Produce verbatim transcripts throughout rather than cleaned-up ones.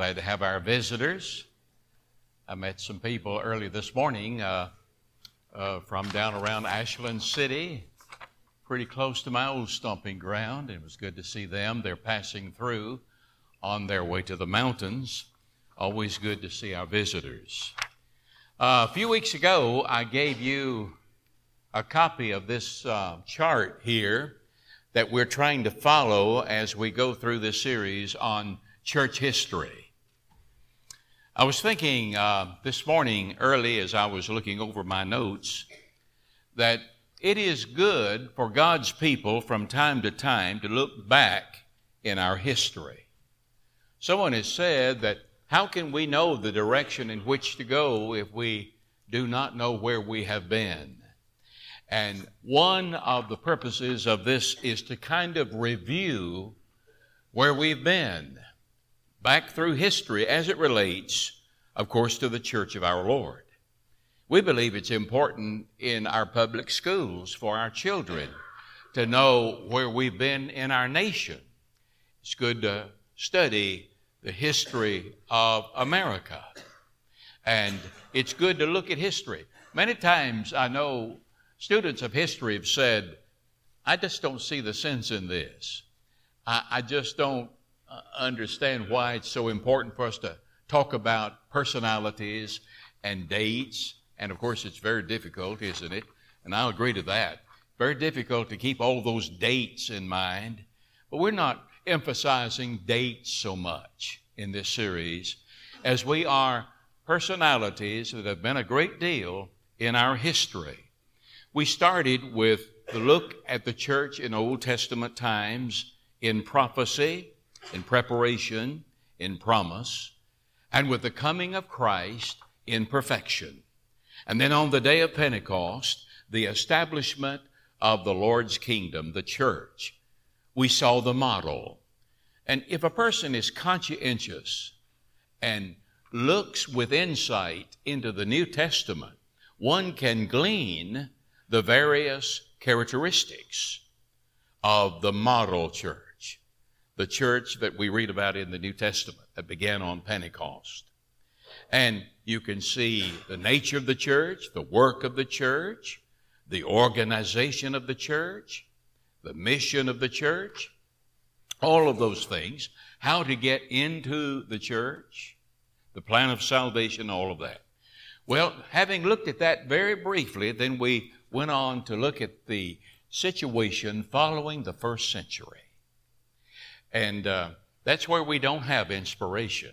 Glad to have our visitors. I met some people early this morning uh, uh, from down around Ashland City, pretty close to my old stomping ground. It was good to see them. They're passing through on their way to the mountains. Always good to see our visitors. Uh, a few weeks ago, I gave you a copy of this uh, chart here that we're trying to follow as we go through this series on church history. I was thinking uh, this morning early as I was looking over my notes that it is good for God's people from time to time to look back in our history. Someone has said that how can we know the direction in which to go if we do not know where we have been? And one of the purposes of this is to kind of review where we've been back through history as it relates, of course, to the church of our Lord. We believe it's important in our public schools for our children to know where we've been in our nation. It's good to study the history of America. And it's good to look at history. Many times I know students of history have said, I just don't see the sense in this. I, I just don't uh, understand why it's so important for us to talk about personalities and dates. And of course, it's very difficult, isn't it? And I'll agree to that. Very difficult to keep all those dates in mind. But we're not emphasizing dates so much in this series as we are personalities that have been a great deal in our history. We started with the look at the church in Old Testament times in prophecy, in preparation, in promise, and with the coming of Christ in perfection. And then on the day of Pentecost, the establishment of the Lord's kingdom, the church. We saw the model. And if a person is conscientious and looks with insight into the New Testament, one can glean the various characteristics of the model church, the church that we read about in the New Testament that began on Pentecost. And you can see the nature of the church, the work of the church, the organization of the church, the mission of the church, all of those things, how to get into the church, the plan of salvation, all of that. Well, having looked at that very briefly, then we went on to look at the situation following the first century. And uh, that's where we don't have inspiration.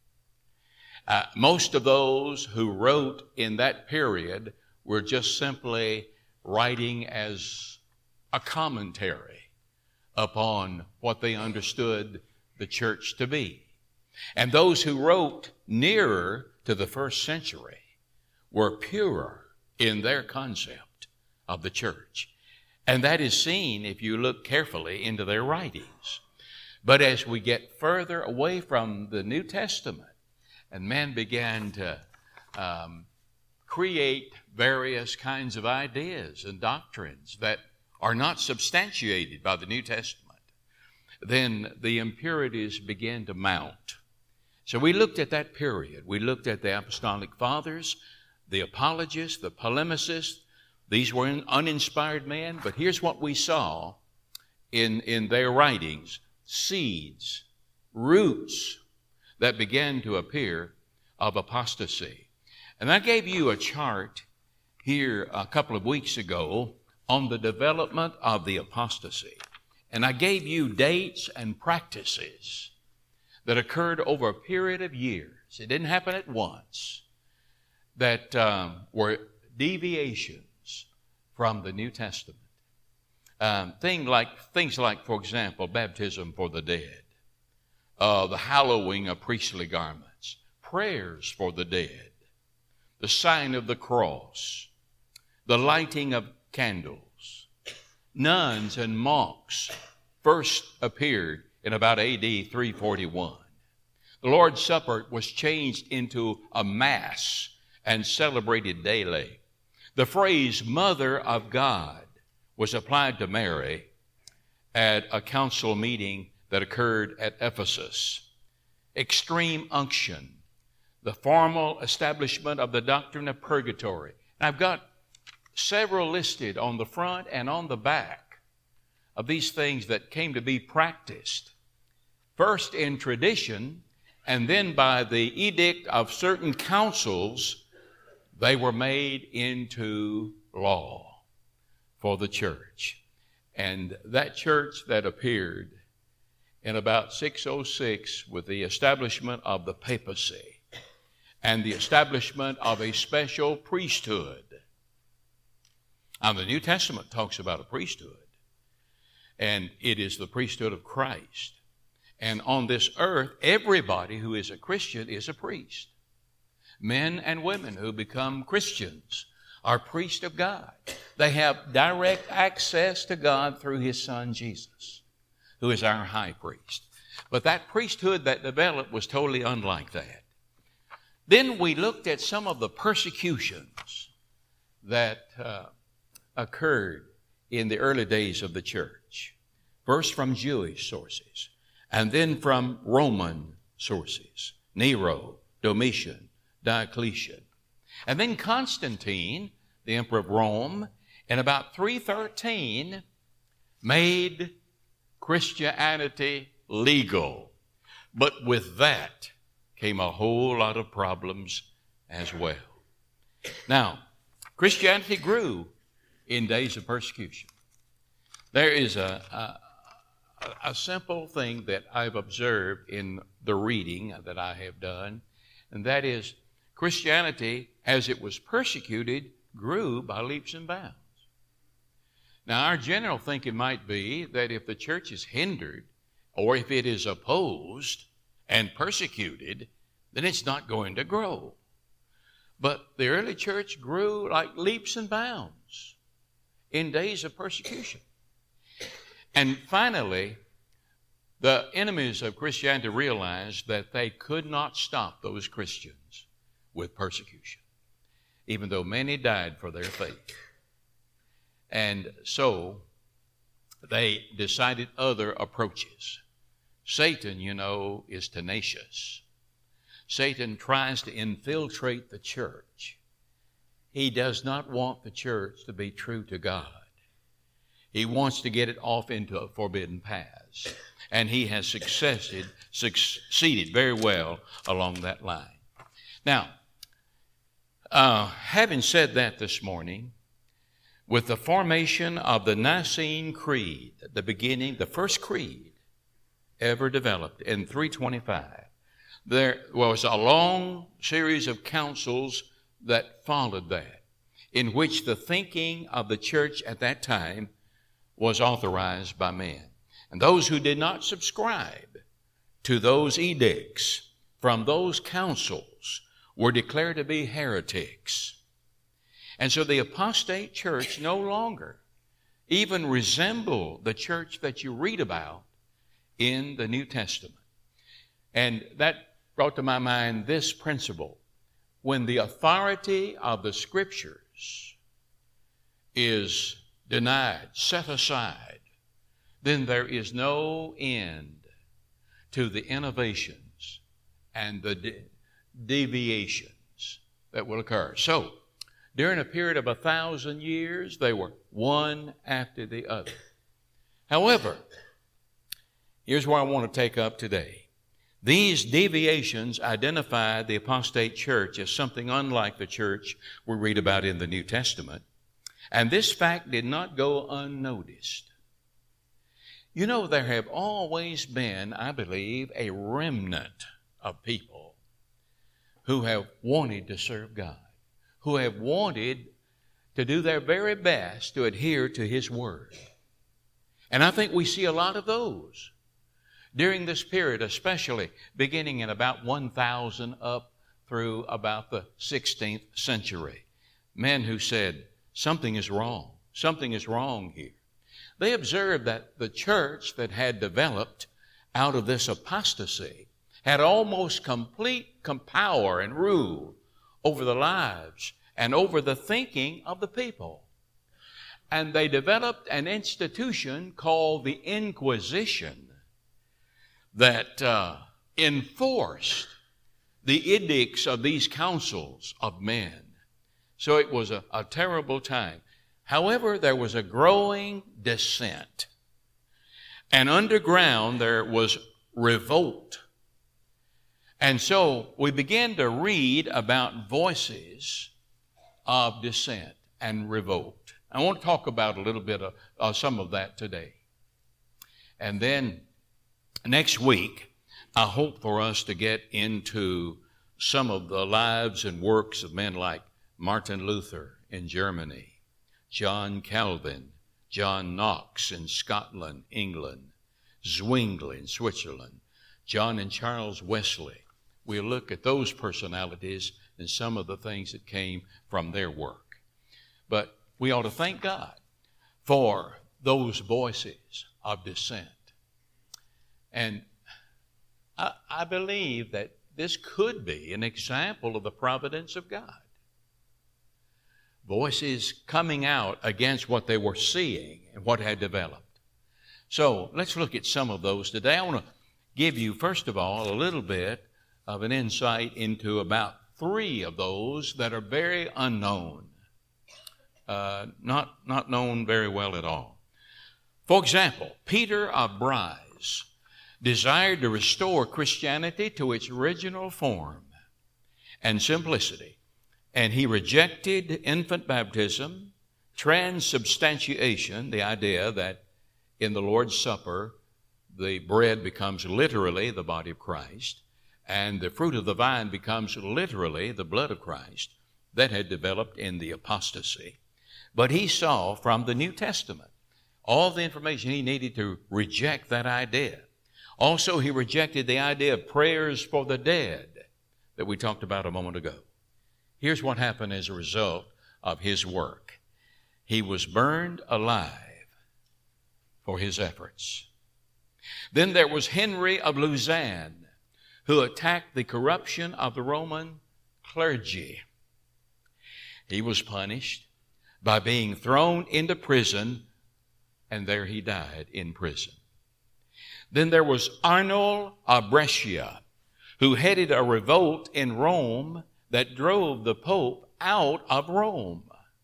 Uh, most of those who wrote in that period were just simply writing as a commentary upon what they understood the church to be. And those who wrote nearer to the first century were purer in their concept of the church. And that is seen if you look carefully into their writings. But as we get further away from the New Testament, and man began to um, create various kinds of ideas and doctrines that are not substantiated by the New Testament, then the impurities began to mount. So we looked at that period. We looked at the apostolic fathers, the apologists, the polemicists. These were uninspired men, but here's what we saw in, in their writings. Seeds, roots that began to appear of apostasy. And I gave you a chart here a couple of weeks ago on the development of the apostasy. And I gave you dates and practices that occurred over a period of years. It didn't happen at once. That um, were deviations from the New Testament. Um, thing like, things like, for example, baptism for the dead, uh, the hallowing of priestly garments, prayers for the dead, the sign of the cross, the lighting of candles. Nuns and monks first appeared in about A D three forty-one. The Lord's Supper was changed into a Mass and celebrated daily. The phrase Mother of God was applied to Mary at a council meeting that occurred at Ephesus. extreme unction, the formal establishment of the doctrine of purgatory. And I've got several listed on the front and on the back of these things that came to be practiced, first in tradition, and then by the edict of certain councils, they were made into law for the church. And that church that appeared in about six oh six with the establishment of the papacy and the establishment of a special priesthood. Now, the New Testament talks about a priesthood, and it is the priesthood of Christ. And on this earth, everybody who is a Christian is a priest. Men and women who become Christians are priests of God. They have direct access to God through His Son, Jesus, who is our high priest. But that priesthood that developed was totally unlike that. Then we looked at some of the persecutions that uh, occurred in the early days of the church. First from Jewish sources, and then from Roman sources. Nero, Domitian, Diocletian. And then Constantine, the emperor of Rome, in about three thirteen, made Christianity legal. But with that came a whole lot of problems as well. Now, Christianity grew in days of persecution. There is a, a, a simple thing that I've observed in the reading that I have done, and that is Christianity, as it was persecuted, grew by leaps and bounds. Now, our general thinking might be that if the church is hindered, or if it is opposed and persecuted, then it's not going to grow. But the early church grew like leaps and bounds in days of persecution. And finally, the enemies of Christianity realized that they could not stop those Christians with persecution, even though many died for their faith. And so they decided other approaches. Satan, you know, is tenacious. Satan tries to infiltrate the church. He does not want the church to be true to God. He wants to get it off into a forbidden paths. And he has succeeded, succeeded very well along that line. Now, uh, having said that this morning, with the formation of the Nicene Creed, at the beginning, the first creed ever developed in three twenty-five, there was a long series of councils that followed that, in which the thinking of the church at that time was authorized by men. And those who did not subscribe to those edicts from those councils were declared to be heretics. And so the apostate church no longer even resembled the church that you read about in the New Testament. And that brought to my mind this principle. When the authority of the Scriptures is denied, set aside, then there is no end to the innovations and the de- deviations that will occur. So, during a period of a thousand years, they were one after the other. However, here's where I want to take up today. These deviations identify the apostate church as something unlike the church we read about in the New Testament. And this fact did not go unnoticed. You know, there have always been, I believe, a remnant of people who have wanted to serve God, who have wanted to do their very best to adhere to His Word. And I think we see a lot of those during this period, especially beginning in about one thousand up through about the sixteenth century. Men who said, something is wrong. Something is wrong here. They observed that the church that had developed out of this apostasy had almost complete power and rule over the lives and over the thinking of the people. And they developed an institution called the Inquisition that uh, enforced the edicts of these councils of men. So it was a, a terrible time. However, there was a growing dissent. And underground there was revolt. And so we began to read about voices of dissent and revolt. I want to talk about a little bit of uh, some of that today. And then next week, I hope for us to get into some of the lives and works of men like Martin Luther in Germany, John Calvin, John Knox in Scotland, England, Zwingli in Switzerland, John and Charles Wesley. We'll look at those personalities and some of the things that came from their work. But we ought to thank God for those voices of dissent. And I, I believe that this could be an example of the providence of God. Voices coming out against what they were seeing and what had developed. So let's look at some of those today. I want to give you, first of all, a little bit of an insight into about three of those that are very unknown, uh, not, not known very well at all. For example, Peter of Bryce desired to restore Christianity to its original form and simplicity. And he rejected infant baptism, transubstantiation, the idea that in the Lord's Supper, the bread becomes literally the body of Christ, and the fruit of the vine becomes literally the blood of Christ. That had developed in the apostasy. But he saw from the New Testament all the information he needed to reject that idea. Also, he rejected the idea of prayers for the dead that we talked about a moment ago. Here's what happened as a result of his work. He was burned alive for his efforts. Then there was Henry of Lausanne, who attacked the corruption of the Roman clergy. He was punished by being thrown into prison, and there he died in prison. Then there was Arnold of Brescia, who headed a revolt in Rome that drove the Pope out of Rome.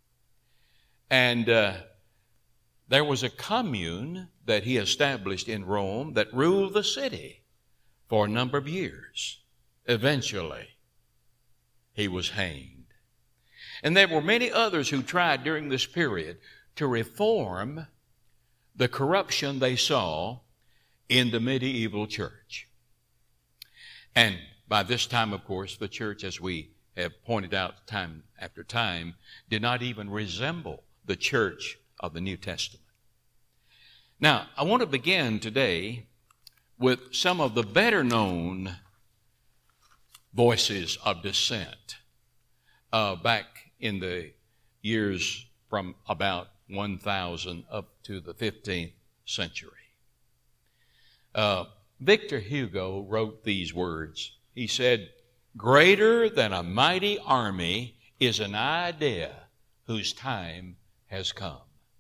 And uh, there was a commune that he established in Rome that ruled the city for a number of years. Eventually, he was hanged. And there were many others who tried during this period to reform the corruption they saw in the medieval church. And by this time, of course, the church, as we have pointed out time after time, did not even resemble the church of the New Testament. Now, I want to begin today with some of the better known voices of dissent uh, back in the years from about one thousand up to the fifteenth century. Uh, Victor Hugo wrote these words. He said, "Greater than a mighty army is an idea whose time has come."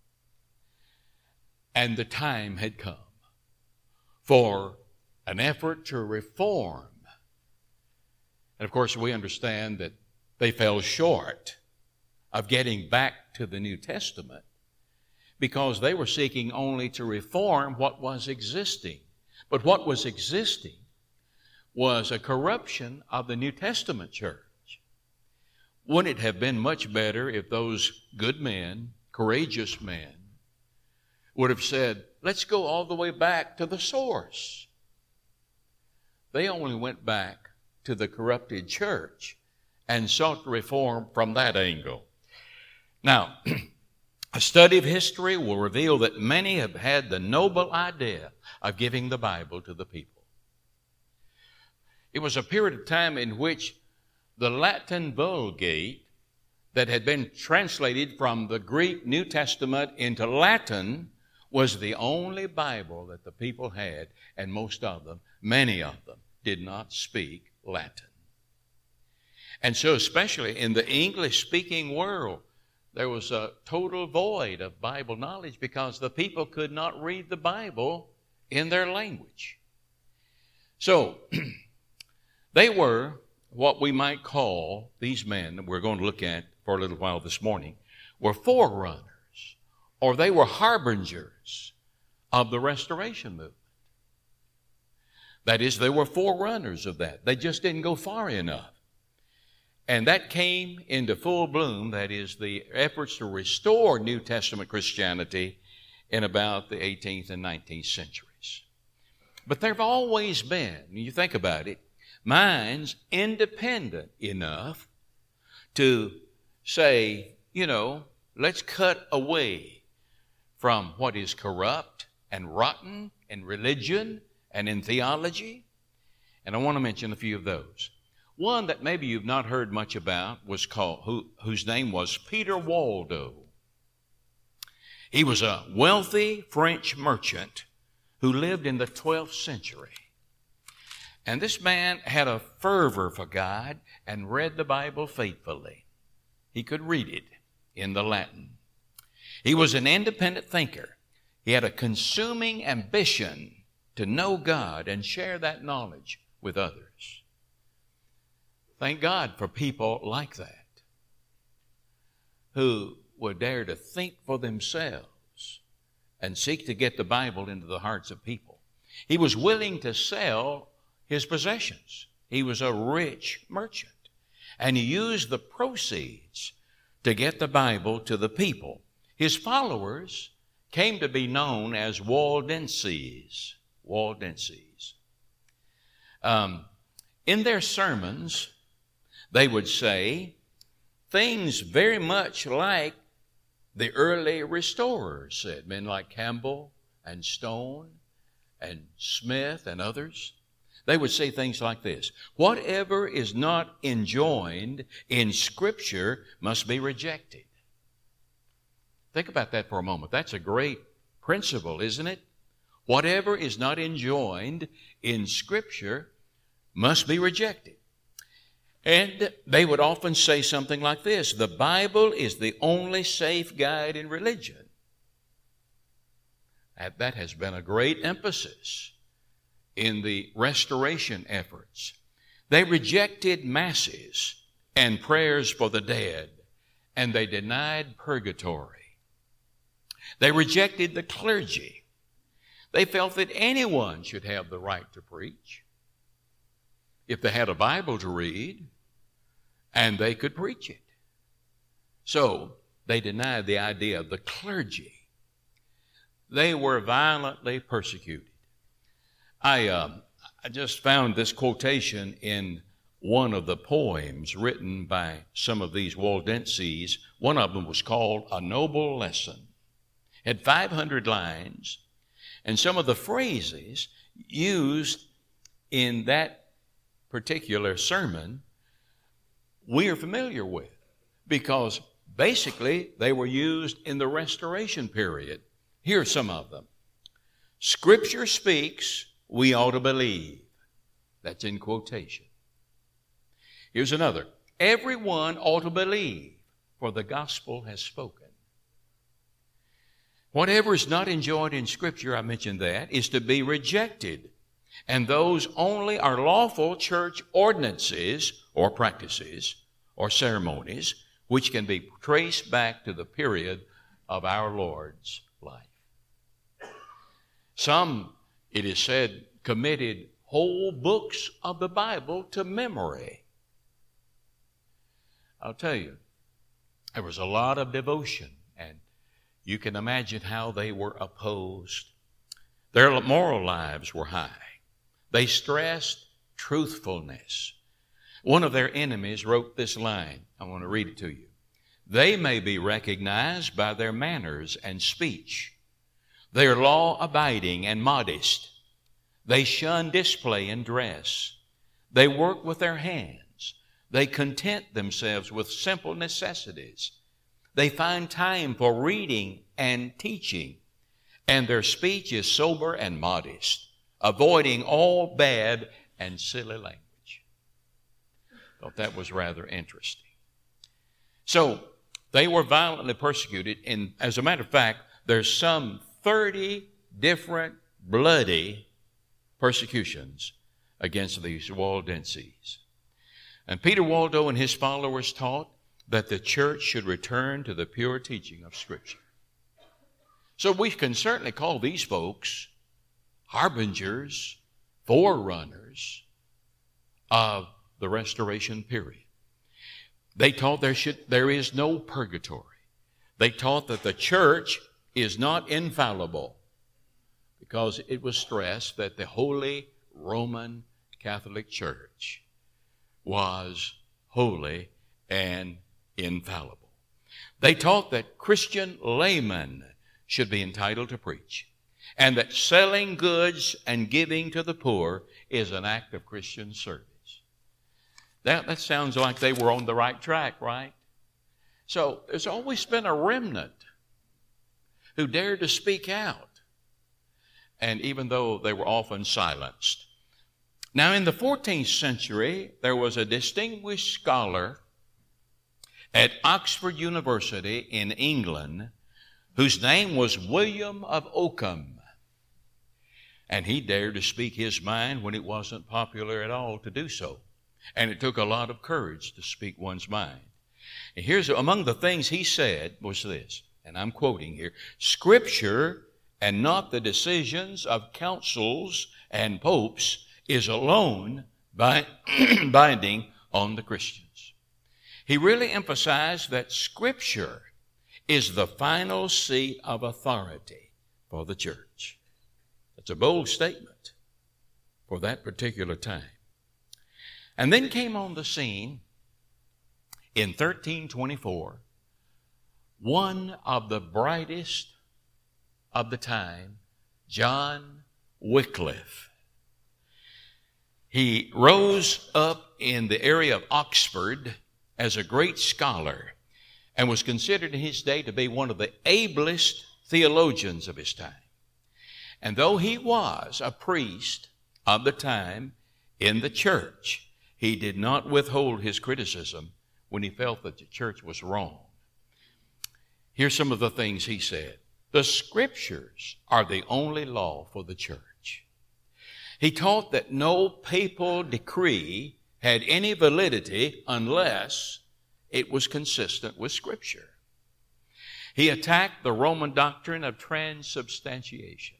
And the time had come for an effort to reform. And of course, we understand that they fell short of getting back to the New Testament because they were seeking only to reform what was existing. But what was existing was a corruption of the New Testament church. Wouldn't it have been much better if those good men, courageous men, would have said, let's go all the way back to the source? They only went back to the corrupted church and sought to reform from that angle. Now, a study of history will reveal that many have had the noble idea of giving the Bible to the people. It was a period of time in which the Latin Vulgate that had been translated from the Greek New Testament into Latin was the only Bible that the people had, and most of them, many of them, did not speak Latin. And so especially in the English-speaking world, there was a total void of Bible knowledge because the people could not read the Bible in their language. So, they were what we might call, these men that we're going to look at for a little while this morning, were forerunners, or they were harbingers of the Restoration movement. That is, they were forerunners of that. They just didn't go far enough. And that came into full bloom, that is, the efforts to restore New Testament Christianity in about the eighteenth and nineteenth centuries. But there have always been, you think about it, minds independent enough to say, you know, let's cut away from what is corrupt and rotten in religion and in theology. And I want to mention a few of those. One that maybe you've not heard much about was called, who, whose name was Peter Waldo. He was a wealthy French merchant who lived in the twelfth century. And this man had a fervor for God and read the Bible faithfully. He could read it in the Latin. He was an independent thinker. He had a consuming ambition to know God and share that knowledge with others. Thank God for people like that, who would dare to think for themselves and seek to get the Bible into the hearts of people. He was willing to sell his possessions. He was a rich merchant, and he used the proceeds to get the Bible to the people. His followers came to be known as Waldenses. Waldenses. Um, in their sermons, they would say things very much like the early restorers said, men like Campbell and Stone and Smith and others. They would say things like this: whatever is not enjoined in Scripture must be rejected. Think about that for a moment. That's a great principle, isn't it? Whatever is not enjoined in Scripture must be rejected. And they would often say something like this: the Bible is the only safe guide in religion. And that has been a great emphasis in the restoration efforts. They rejected masses and prayers for the dead, and they denied purgatory. They rejected the clergy. They felt that anyone should have the right to preach if they had a Bible to read and they could preach it. So they denied the idea of the clergy. They were violently persecuted. I, uh, I just found this quotation in one of the poems written by some of these Waldenses. One of them was called A Noble Lesson. It had five hundred lines, and some of the phrases used in that particular sermon we are familiar with, because basically they were used in the Restoration period. Here are some of them. Scripture speaks, we ought to believe. That's in quotation. Here's another. Everyone ought to believe, for the gospel has spoken. Whatever is not enjoined in Scripture, I mentioned that, is to be rejected. And those only are lawful church ordinances or practices or ceremonies which can be traced back to the period of our Lord's life. Some, it is said, committed whole books of the Bible to memory. I'll tell you, there was a lot of devotion, and you can imagine how they were opposed. Their moral lives were high. They stressed truthfulness. One of their enemies wrote this line. I want to read it to you. They may be recognized by their manners and speech. They are law-abiding and modest. They shun display in dress. They work with their hands. They content themselves with simple necessities. They find time for reading and teaching, and their speech is sober and modest, avoiding all bad and silly language. Thought that was rather interesting. So they were violently persecuted, and as a matter of fact, there's some thirty different bloody persecutions against these Waldenses. And Peter Waldo and his followers taught that the church should return to the pure teaching of Scripture. So we can certainly call these folks harbingers, forerunners of the restoration period. They taught there should there is no purgatory. They taught that the church is not infallible, because it was stressed that the Holy Roman Catholic Church was holy and infallible. They taught that Christian laymen should be entitled to preach, and that selling goods and giving to the poor is an act of Christian service. That, that sounds like they were on the right track, right? So there's always been a remnant who dared to speak out, and even though they were often silenced. Now, in the fourteenth century, there was a distinguished scholar at Oxford University in England whose name was William of Ockham. And he dared to speak his mind when it wasn't popular at all to do so. And it took a lot of courage to speak one's mind. And here's among the things he said was this, and I'm quoting here: Scripture and not the decisions of councils and popes is alone by binding on the Christians. He really emphasized that Scripture is the final seat of authority for the church. That's a bold statement for that particular time. And then came on the scene in thirteen twenty-four one of the brightest of the time, John Wycliffe. He rose up in the area of Oxford as a great scholar and was considered in his day to be one of the ablest theologians of his time. And though he was a priest of the time in the church, he did not withhold his criticism when he felt that the church was wrong. Here's some of the things he said. The Scriptures are the only law for the church. He taught that no papal decree had any validity unless it was consistent with Scripture. He attacked the Roman doctrine of transubstantiation.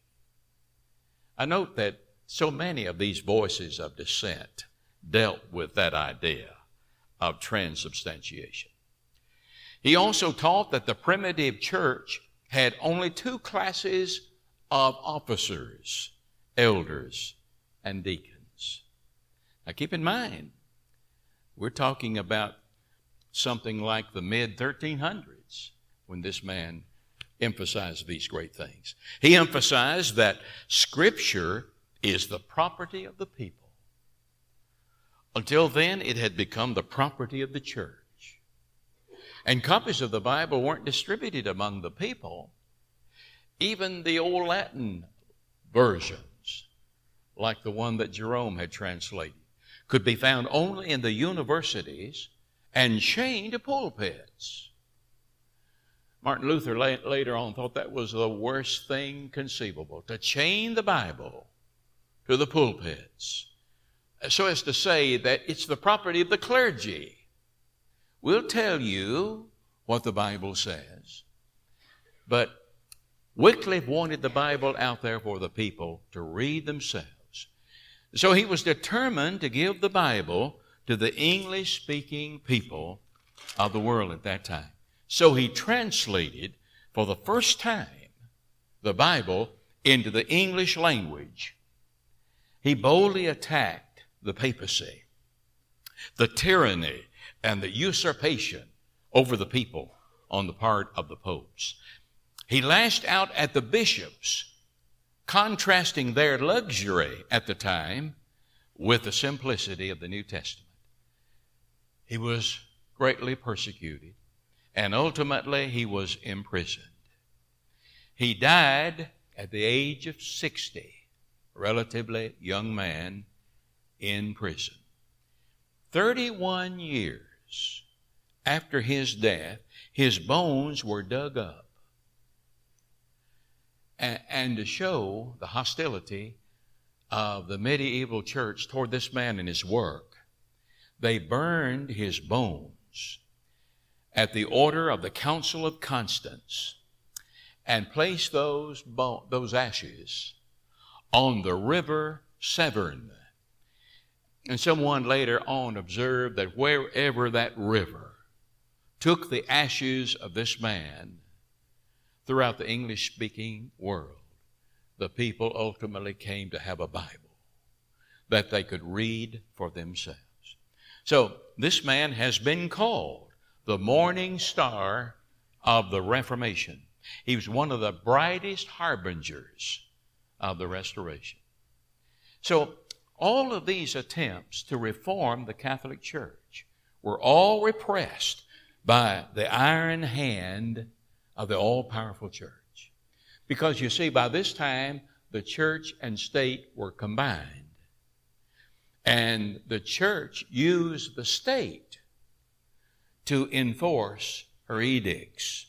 I note that so many of these voices of dissent dealt with that idea of transubstantiation. He also taught that the primitive church had only two classes of officers, elders and deacons. Now keep in mind, we're talking about something like the mid thirteen hundreds when this man emphasized these great things. He emphasized that Scripture is the property of the people. Until then, it had become the property of the church. And copies of the Bible weren't distributed among the people. Even the old Latin versions, like the one that Jerome had translated, could be found only in the universities and chained to pulpits. Martin Luther later on thought that was the worst thing conceivable, to chain the Bible to the pulpits, so as to say that it's the property of the clergy. We'll tell you what the Bible says. But Wycliffe wanted the Bible out there for the people to read themselves. So he was determined to give the Bible to the English-speaking people of the world at that time. So he translated for the first time the Bible into the English language. He boldly attacked the papacy, the tyranny and the usurpation over the people on the part of the popes. He lashed out at the bishops, contrasting their luxury at the time with the simplicity of the New Testament. He was greatly persecuted, and ultimately he was imprisoned. He died at the age of sixty, a relatively young man in prison. thirty-one years after his death, his bones were dug up. And, and to show the hostility of the medieval church toward this man and his work. They burned his bones at the order of the Council of Constance and placed those, bo- those ashes on the river Severn. And someone later on observed that wherever that river took the ashes of this man throughout the English-speaking world, the people ultimately came to have a Bible that they could read for themselves. So this man has been called the morning star of the Reformation. He was one of the brightest harbingers of the Restoration. So all of these attempts to reform the Catholic Church were all repressed by the iron hand of the all-powerful church. Because you see, by this time, the church and state were combined. And the church used the state to enforce her edicts.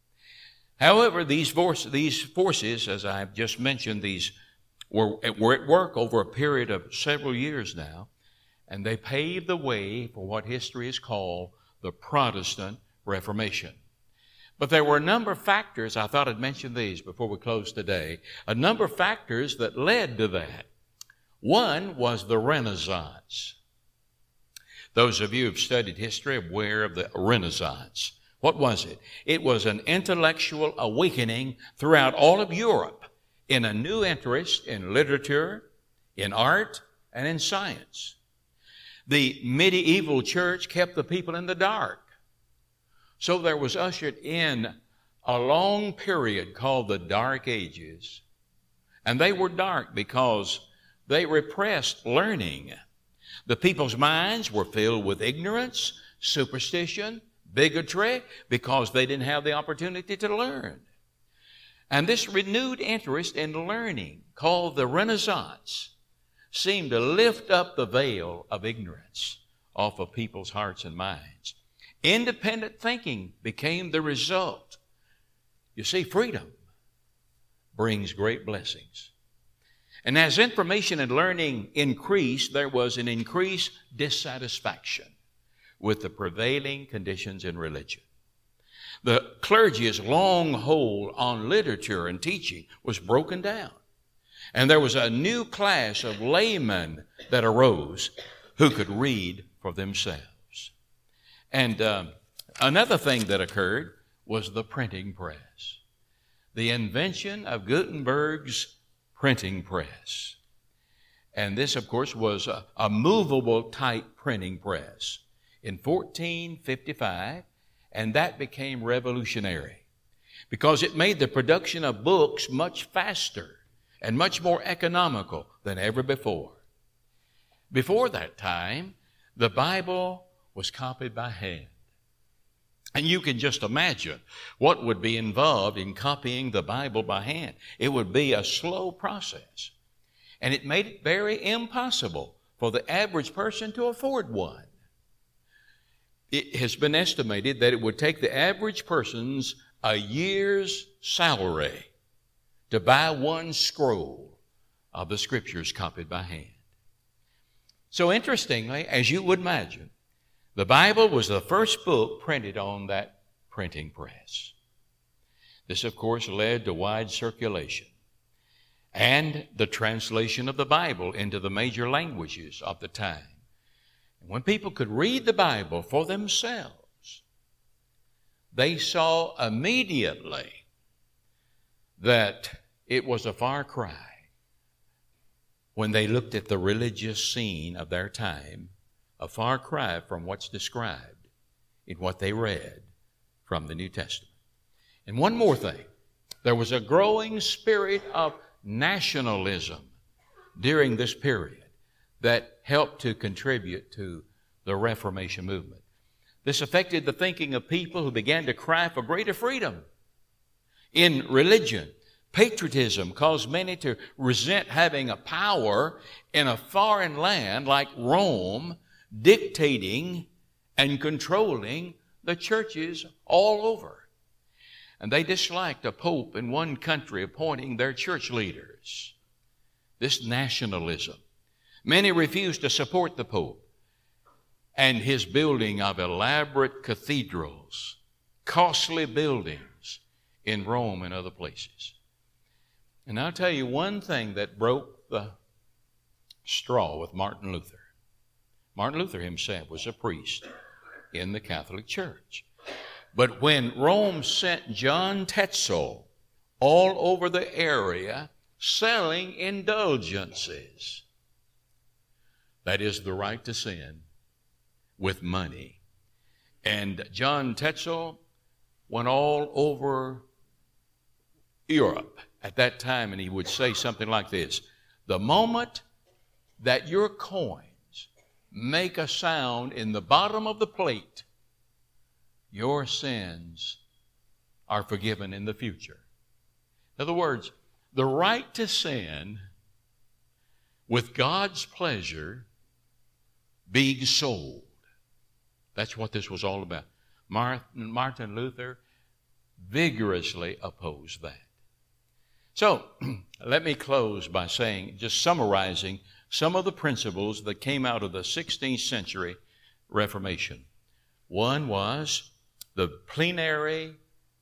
However, these, force, these forces, as I've just mentioned, these were, were at work over a period of several years now, and they paved the way for what history is called the Protestant Reformation. But there were a number of factors, I thought I'd mention these before we close today, a number of factors that led to that. One was the Renaissance. Those of you who have studied history are aware of the Renaissance. What was it? It was an intellectual awakening throughout all of Europe in a new interest in literature, in art, and in science. The medieval church kept the people in the dark. So there was ushered in a long period called the Dark Ages. And they were dark because they repressed learning. The people's minds were filled with ignorance, superstition, bigotry, because they didn't have the opportunity to learn. And this renewed interest in learning, called the Renaissance, seemed to lift up the veil of ignorance off of people's hearts and minds. Independent thinking became the result. You see, freedom brings great blessings. And as information and learning increased, there was an increased dissatisfaction with the prevailing conditions in religion. The clergy's long hold on literature and teaching was broken down. And there was a new class of laymen that arose who could read for themselves. And uh, another thing that occurred was the printing press. The invention of Gutenberg's printing press. And this, of course, was a, a movable type printing press in fourteen fifty-five, and that became revolutionary because it made the production of books much faster and much more economical than ever before. Before that time, the Bible was copied by hand. And you can just imagine what would be involved in copying the Bible by hand. It would be a slow process. And it made it very impossible for the average person to afford one. It has been estimated that it would take the average person's a year's salary to buy one scroll of the Scriptures copied by hand. So interestingly, as you would imagine, the Bible was the first book printed on that printing press. This, of course, led to wide circulation and the translation of the Bible into the major languages of the time. And when people could read the Bible for themselves, they saw immediately that it was a far cry when they looked at the religious scene of their time, a far cry from what's described in what they read from the New Testament. And one more thing, there was a growing spirit of nationalism during this period that helped to contribute to the Reformation movement. This affected the thinking of people who began to cry for greater freedom in religion. Patriotism caused many to resent having a power in a foreign land like Rome dictating and controlling the churches all over. And they disliked a pope in one country appointing their church leaders. this nationalism. Many refused to support the Pope and his building of elaborate cathedrals, costly buildings in Rome and other places. And I'll tell you one thing that broke the straw with Martin Luther. Martin Luther himself was a priest in the Catholic Church. But when Rome sent John Tetzel all over the area selling indulgences, that is the right to sin, with money. And John Tetzel went all over Europe at that time, and he would say something like this: the moment that your coins make a sound in the bottom of the plate, your sins are forgiven in the future. In other words, the right to sin with God's pleasure being sold. That's what this was all about. Martin Luther vigorously opposed that. So, let me close by saying, just summarizing some of the principles that came out of the sixteenth century Reformation. One was the plenary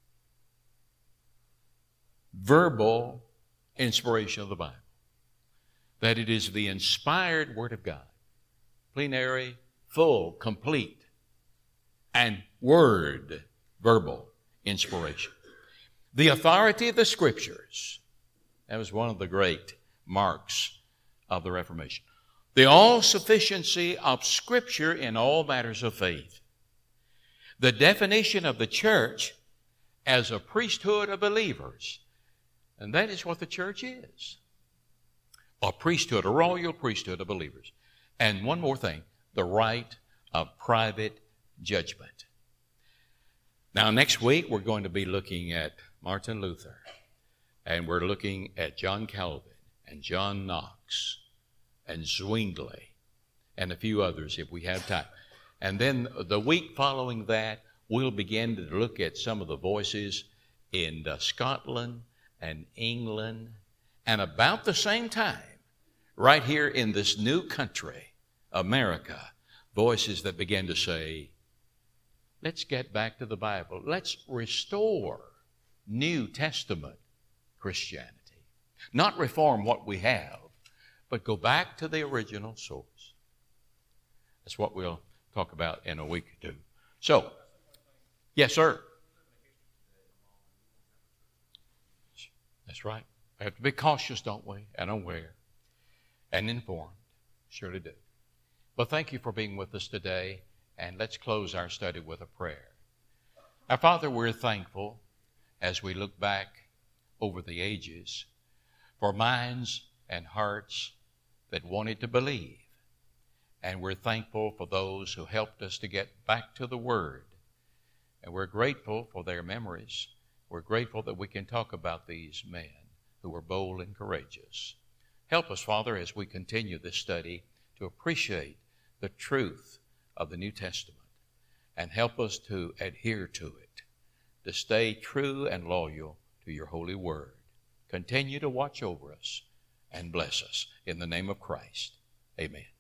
verbal inspiration of the Bible. That it is the inspired Word of God. Plenary, full, complete, and word, verbal inspiration. The authority of the Scriptures. That was one of the great marks of the Reformation. The all-sufficiency of Scripture in all matters of faith. The definition of the church as a priesthood of believers. And that is what the church is. A priesthood, a royal priesthood of believers. And one more thing, the right of private judgment. Now, next week, we're going to be looking at Martin Luther, and we're looking at John Calvin and John Knox and Zwingli and a few others if we have time. And then the week following that, we'll begin to look at some of the voices in uh, Scotland and England, and about the same time, right here in this new country, America, voices that began to say, let's get back to the Bible. Let's restore New Testament Christianity. Not reform what we have, but go back to the original source. That's what we'll talk about in a week or two. So, yes, sir. That's right. We have to be cautious, don't we? And aware and informed. Surely do. Well, thank you for being with us today, and let's close our study with a prayer. Our Father, we're thankful as we look back over the ages for minds and hearts that wanted to believe. And we're thankful for those who helped us to get back to the Word. And we're grateful for their memories. We're grateful that we can talk about these men who were bold and courageous. Help us, Father, as we continue this study to appreciate the truth of the New Testament, and help us to adhere to it, to stay true and loyal to your holy word. Continue to watch over us and bless us. In the name of Christ, amen.